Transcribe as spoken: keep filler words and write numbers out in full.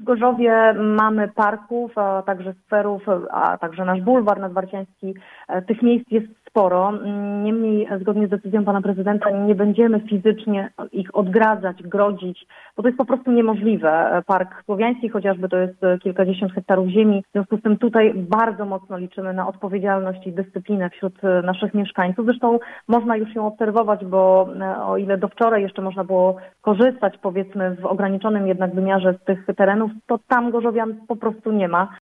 Gorzowie mamy parków, a także skwerów, a także nasz bulwar nadwarciański. Tych miejsc jest sporo. Niemniej zgodnie z decyzją pana prezydenta nie będziemy fizycznie ich odgradzać, grodzić, bo to jest po prostu niemożliwe. Park Słowiański chociażby to jest kilkadziesiąt hektarów ziemi. W związku z tym tutaj bardzo mocno liczymy na odpowiedzialność i dyscyplinę wśród naszych mieszkańców. Zresztą można już ją obserwować, bo o ile do wczoraj jeszcze można było korzystać, powiedzmy, w ograniczonym jednak wymiarze z tych terenów, to tam gorzowian po prostu nie ma.